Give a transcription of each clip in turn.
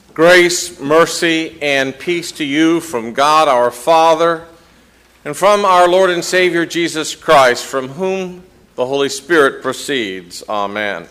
Grace, mercy, and peace to you from God our Father and from our Lord and Savior Jesus Christ, from whom the Holy Spirit proceeds. Amen.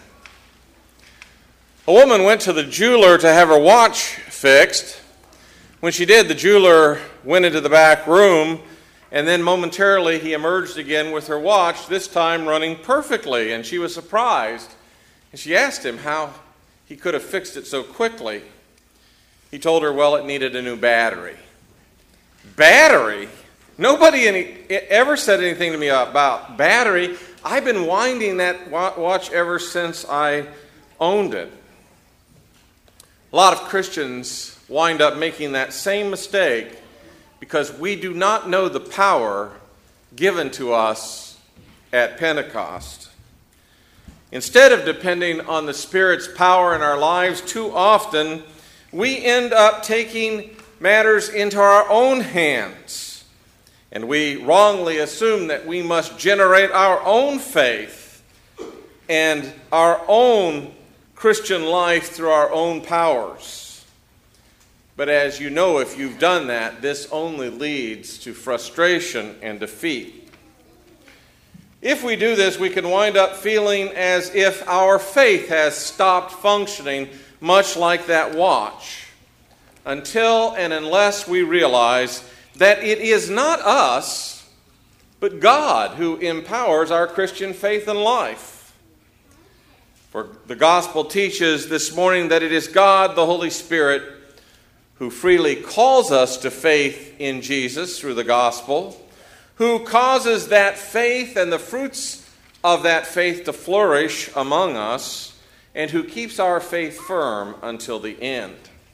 A woman went to the jeweler to have her watch fixed. When she did, the jeweler went into the back room, and then momentarily he emerged again with her watch, this time running perfectly, and she was surprised. And she asked him how he could have fixed it so quickly. He told her, well, it needed a new battery. Battery? Nobody ever said anything to me about battery. I've been winding that watch ever since I owned it. A lot of Christians wind up making that same mistake because we do not know the power given to us at Pentecost. Instead of depending on the Spirit's power in our lives, too often we end up taking matters into our own hands, and we wrongly assume that we must generate our own faith and our own Christian life through our own powers. But as you know, if you've done that, this only leads to frustration and defeat. If we do this, we can wind up feeling as if our faith has stopped functioning, much like that watch, until and unless we realize that it is not us, but God who empowers our Christian faith and life. For the gospel teaches this morning that it is God, the Holy Spirit, who freely calls us to faith in Jesus through the gospel, who causes that faith and the fruits of that faith to flourish among us, and who keeps our faith firm until the end.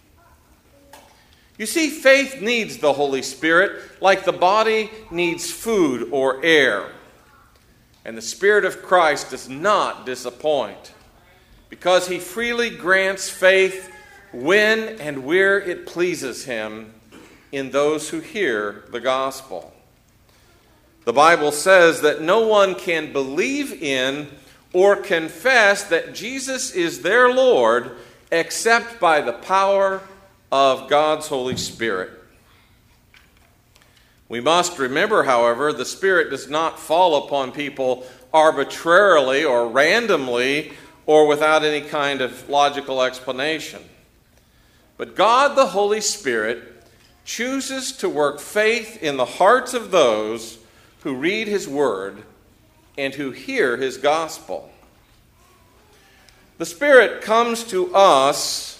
You see, faith needs the Holy Spirit like the body needs food or air. And the Spirit of Christ does not disappoint, because he freely grants faith when and where it pleases him in those who hear the gospel. The Bible says that no one can believe in or confess that Jesus is their Lord except by the power of God's Holy Spirit. We must remember, however, the Spirit does not fall upon people arbitrarily or randomly or without any kind of logical explanation. But God, the Holy Spirit, chooses to work faith in the hearts of those who read his word and who hear his gospel. The Spirit comes to us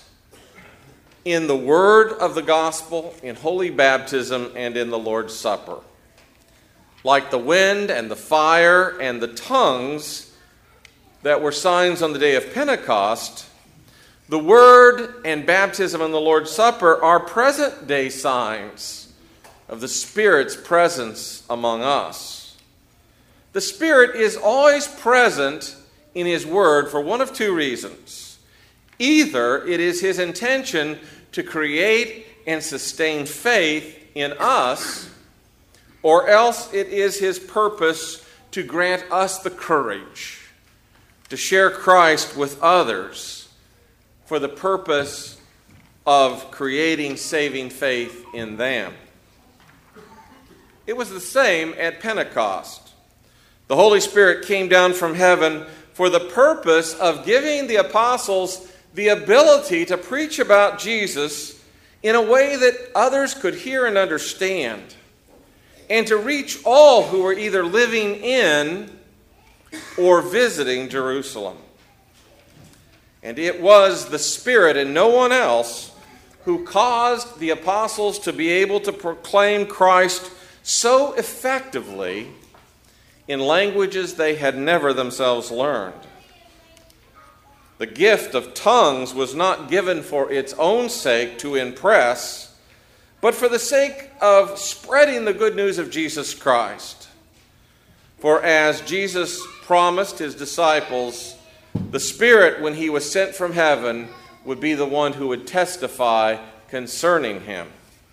in the word of the gospel, in holy baptism, and in the Lord's Supper. Like the wind and the fire and the tongues that were signs on the day of Pentecost, the word and baptism and the Lord's Supper are present-day signs of the Spirit's presence among us. The Spirit is always present in his word for one of two reasons. Either it is his intention to create and sustain faith in us, or else it is his purpose to grant us the courage to share Christ with others for the purpose of creating saving faith in them. It was the same at Pentecost. The Holy Spirit came down from heaven for the purpose of giving the apostles the ability to preach about Jesus in a way that others could hear and understand, and to reach all who were either living in or visiting Jerusalem. And it was the Spirit and no one else who caused the apostles to be able to proclaim Christ so effectively in languages they had never themselves learned. The gift of tongues was not given for its own sake to impress, but for the sake of spreading the good news of Jesus Christ. For as Jesus promised his disciples, the Spirit, when he was sent from heaven, would be the one who would testify concerning him.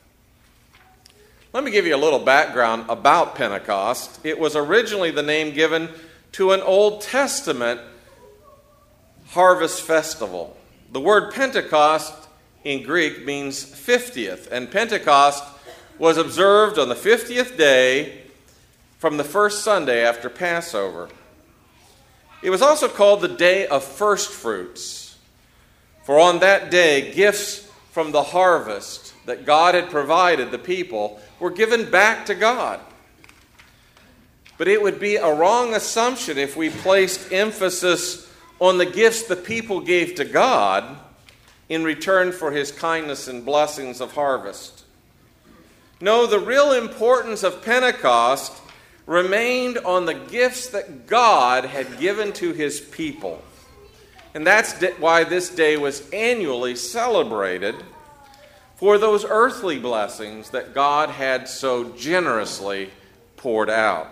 Let me give you a little background about Pentecost. It was originally the name given to an Old Testament harvest festival. The word Pentecost in Greek means 50th, and Pentecost was observed on the 50th day from the first Sunday after Passover. It was also called the Day of First Fruits, for on that day gifts from the harvest that God had provided the people were given back to God. But it would be a wrong assumption if we placed emphasis on the gifts the people gave to God in return for his kindness and blessings of harvest. No, the real importance of Pentecost remained on the gifts that God had given to his people. And that's why this day was annually celebrated, for those earthly blessings that God had so generously poured out.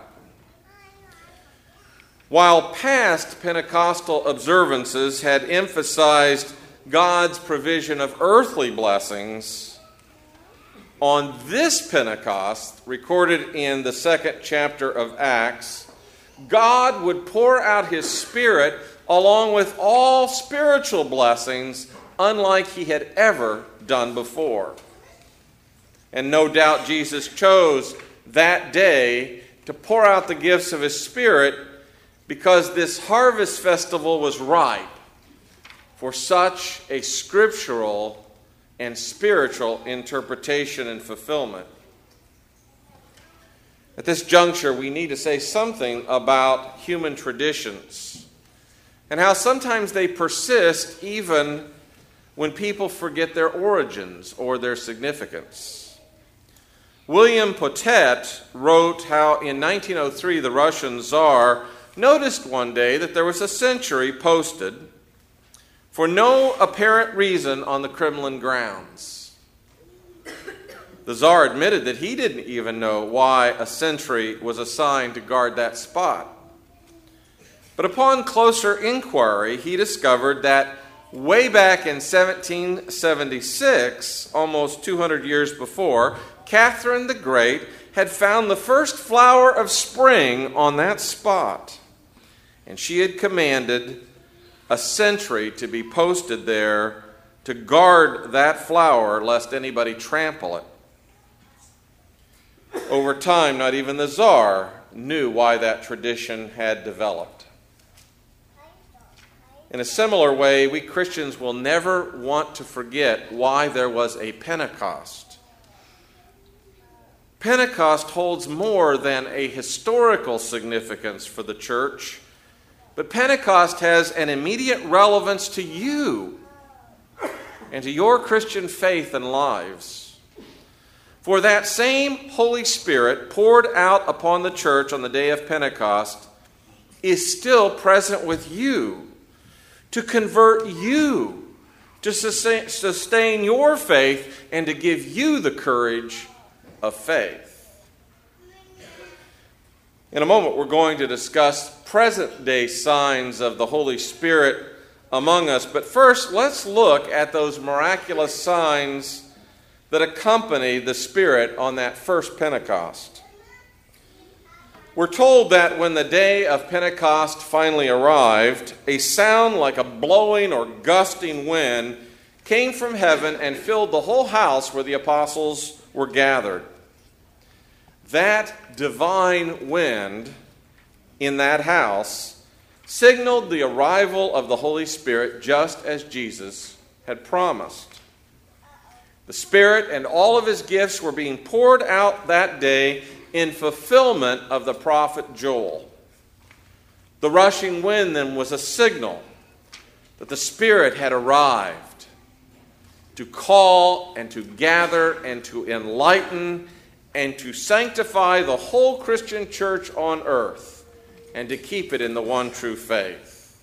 While past Pentecostal observances had emphasized God's provision of earthly blessings, on this Pentecost, recorded in the 2nd chapter of Acts, God would pour out his Spirit along with all spiritual blessings, unlike he had ever done before. And no doubt Jesus chose that day to pour out the gifts of his Spirit because this harvest festival was ripe for such a scriptural and spiritual interpretation and fulfillment. At this juncture, we need to say something about human traditions and how sometimes they persist even when people forget their origins or their significance. William Potet wrote how in 1903 the Russian Tsar noticed one day that there was a century posted for no apparent reason on the Kremlin grounds. The Tsar admitted that he didn't even know why a sentry was assigned to guard that spot. But upon closer inquiry, he discovered that way back in 1776, almost 200 years before, Catherine the Great had found the first flower of spring on that spot. And she had commanded a sentry to be posted there to guard that flower lest anybody trample it. Over time, not even the Tsar knew why that tradition had developed. In a similar way, we Christians will never want to forget why there was a Pentecost. Pentecost holds more than a historical significance for the church, but Pentecost has an immediate relevance to you and to your Christian faith and lives. For that same Holy Spirit poured out upon the church on the day of Pentecost is still present with you to convert you, to sustain your faith, and to give you the courage of faith. In a moment, we're going to discuss present-day signs of the Holy Spirit among us. But first, let's look at those miraculous signs that accompany the Spirit on that first Pentecost. We're told that when the day of Pentecost finally arrived, a sound like a blowing or gusting wind came from heaven and filled the whole house where the apostles were gathered. That divine wind in that house signaled the arrival of the Holy Spirit just as Jesus had promised. The Spirit and all of his gifts were being poured out that day in fulfillment of the prophet Joel. The rushing wind then was a signal that the Spirit had arrived to call and to gather and to enlighten and to sanctify the whole Christian church on earth and to keep it in the one true faith.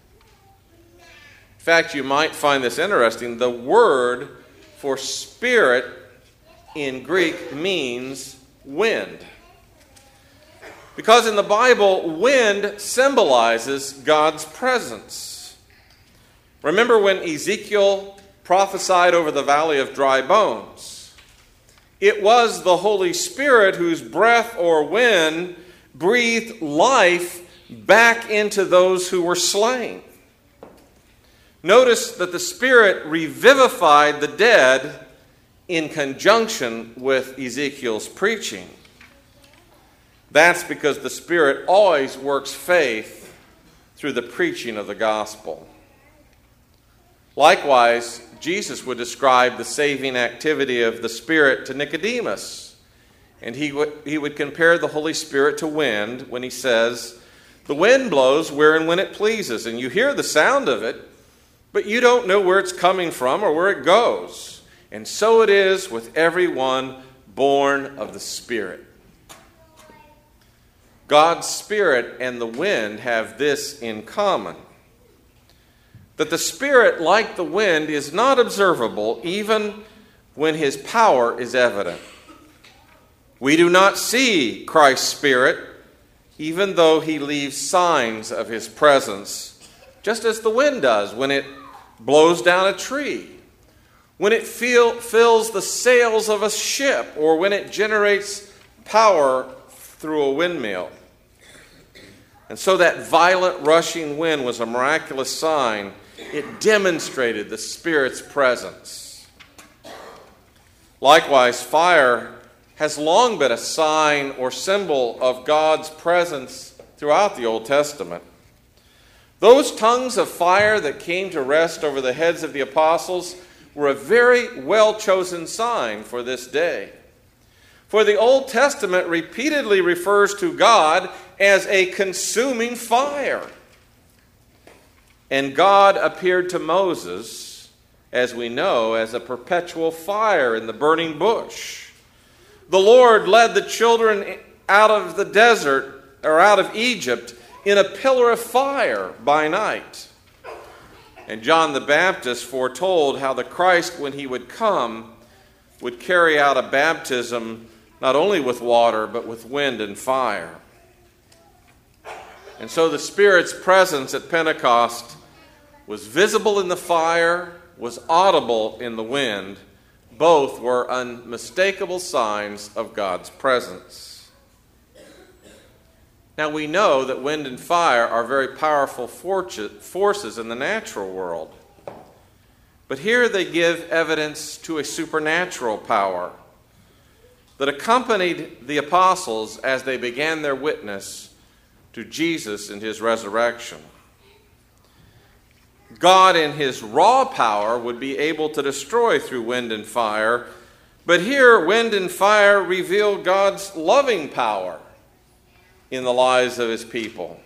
In fact, you might find this interesting. The word for Spirit in Greek means wind. Because in the Bible, wind symbolizes God's presence. Remember when Ezekiel prophesied over the valley of dry bones? It was the Holy Spirit whose breath or wind breathed life back into those who were slain. Notice that the Spirit revivified the dead in conjunction with Ezekiel's preaching. That's because the Spirit always works faith through the preaching of the gospel. Likewise, Jesus would describe the saving activity of the Spirit to Nicodemus. And he would compare the Holy Spirit to wind when he says, "The wind blows where and when it pleases, and you hear the sound of it, but you don't know where it's coming from or where it goes. And so it is with everyone born of the Spirit." God's Spirit and the wind have this in common: that the Spirit, like the wind, is not observable even when his power is evident. We do not see Christ's Spirit, even though he leaves signs of his presence, just as the wind does when it blows down a tree, when it fills the sails of a ship, or when it generates power through a windmill. And so that violent rushing wind was a miraculous sign. It demonstrated the Spirit's presence. Likewise, fire has long been a sign or symbol of God's presence throughout the Old Testament. Those tongues of fire that came to rest over the heads of the apostles were a very well-chosen sign for this day. For the Old Testament repeatedly refers to God as a consuming fire. And God appeared to Moses, as we know, as a perpetual fire in the burning bush. The Lord led the children out of the desert, or out of Egypt, in a pillar of fire by night. And John the Baptist foretold how the Christ, when he would come, would carry out a baptism not only with water, but with wind and fire. And so the Spirit's presence at Pentecost was visible in the fire, was audible in the wind. Both were unmistakable signs of God's presence. Now we know that wind and fire are very powerful forces in the natural world. But here they give evidence to a supernatural power that accompanied the apostles as they began their witness to Jesus and his resurrection. God in his raw power would be able to destroy through wind and fire, but here wind and fire reveal God's loving power in the lives of his people.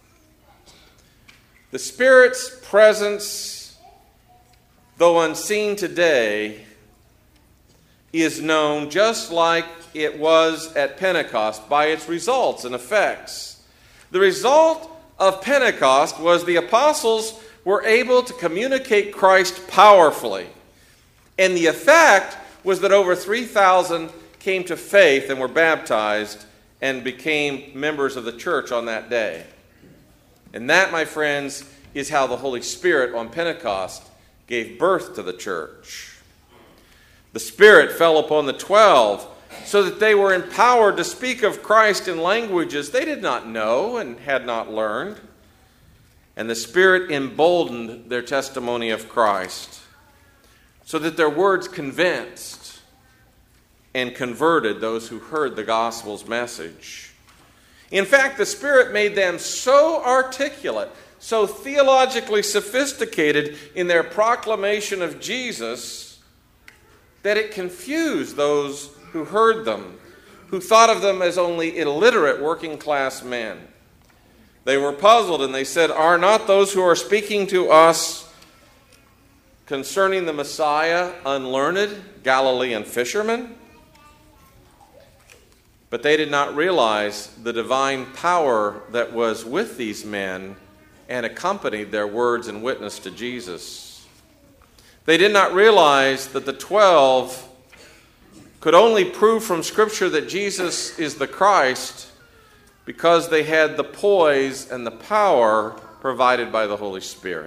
The Spirit's presence, though unseen today, is known just like it was at Pentecost by its results and effects. The result of Pentecost was the apostles were able to communicate Christ powerfully. And the effect was that over 3,000 came to faith and were baptized and became members of the church on that day. And that, my friends, is how the Holy Spirit on Pentecost gave birth to the church. The Spirit fell upon the 12 so that they were empowered to speak of Christ in languages they did not know and had not learned. And the Spirit emboldened their testimony of Christ so that their words convinced and converted those who heard the gospel's message. In fact, the Spirit made them so articulate, so theologically sophisticated in their proclamation of Jesus that it confused those who heard them, who thought of them as only illiterate working-class men. They were puzzled and they said, "Are not those who are speaking to us concerning the Messiah unlearned Galilean fishermen?" But they did not realize the divine power that was with these men and accompanied their words and witness to Jesus. They did not realize that the 12 could only prove from Scripture that Jesus is the Christ because they had the poise and the power provided by the Holy Spirit.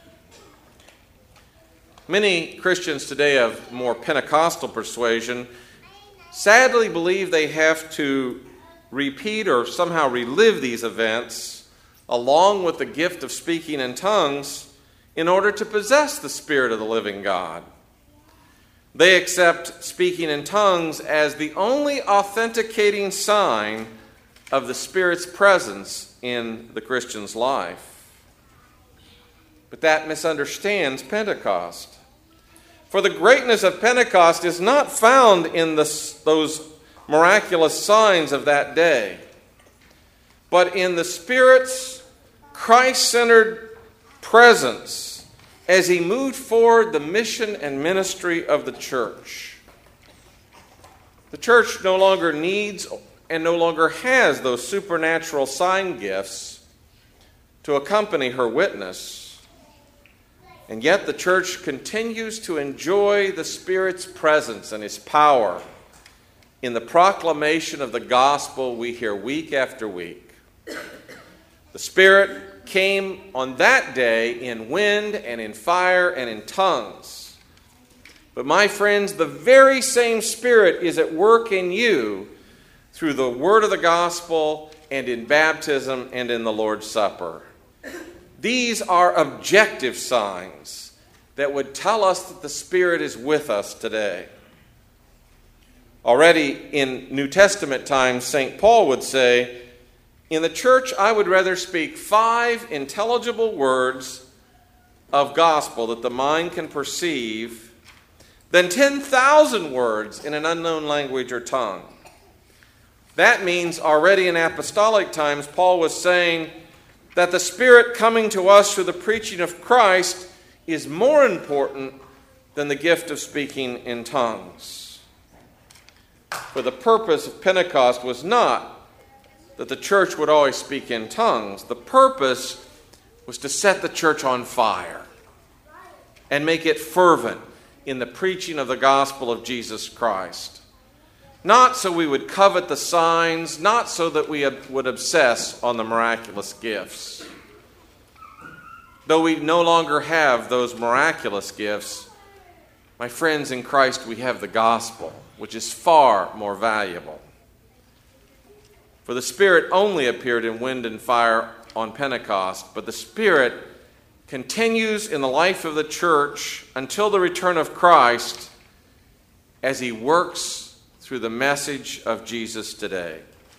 Many Christians today of more Pentecostal persuasion sadly believe they have to repeat or somehow relive these events along with the gift of speaking in tongues in order to possess the Spirit of the living God. They accept speaking in tongues as the only authenticating sign of the Spirit's presence in the Christian's life. But that misunderstands Pentecost. For the greatness of Pentecost is not found in those miraculous signs of that day, but in the Spirit's Christ-centered presence as he moved forward the mission and ministry of the church. The church no longer needs and no longer has those supernatural sign gifts to accompany her witness. And yet the church continues to enjoy the Spirit's presence and his power in the proclamation of the gospel we hear week after week. The Spirit came on that day in wind and in fire and in tongues. But my friends, the very same Spirit is at work in you through the word of the gospel and in baptism and in the Lord's Supper. These are objective signs that would tell us that the Spirit is with us today. Already in New Testament times, St. Paul would say, "In the church, I would rather speak 5 intelligible words of gospel that the mind can perceive than 10,000 words in an unknown language or tongue." That means already in apostolic times, Paul was saying that the Spirit coming to us through the preaching of Christ is more important than the gift of speaking in tongues. For the purpose of Pentecost was not that the church would always speak in tongues. The purpose was to set the church on fire and make it fervent in the preaching of the gospel of Jesus Christ. Not so we would covet the signs, not so that we would obsess on the miraculous gifts. Though we no longer have those miraculous gifts, my friends in Christ, we have the gospel, which is far more valuable. For the Spirit only appeared in wind and fire on Pentecost, but the Spirit continues in the life of the church until the return of Christ as he works through the message of Jesus today.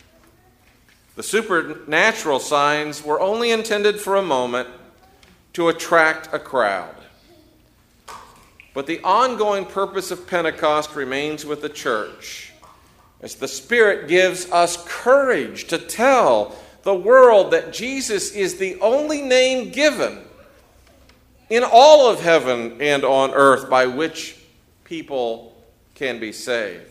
The supernatural signs were only intended for a moment to attract a crowd. But the ongoing purpose of Pentecost remains with the church, as the Spirit gives us courage to tell the world that Jesus is the only name given in all of heaven and on earth by which people can be saved.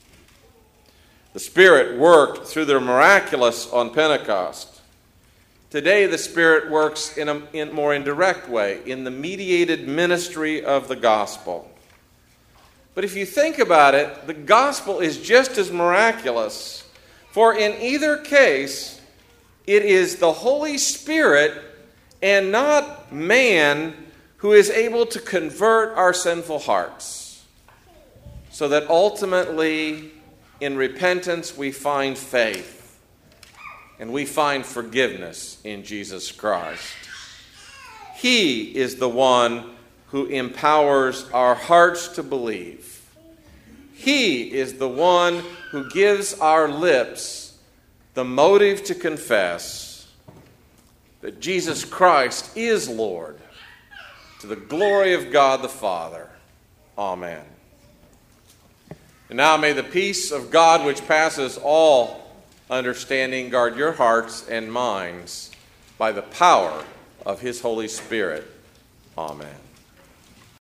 The Spirit worked through the miraculous on Pentecost. Today, the Spirit works in a more indirect way, in the mediated ministry of the gospel. But if you think about it, the gospel is just as miraculous, for in either case, it is the Holy Spirit and not man who is able to convert our sinful hearts, so that ultimately, in repentance, we find faith and we find forgiveness in Jesus Christ. He is the one who empowers our hearts to believe. He is the one who gives our lips the motive to confess that Jesus Christ is Lord, to the glory of God the Father. Amen. And now may the peace of God, which passes all understanding, guard your hearts and minds by the power of his Holy Spirit. Amen.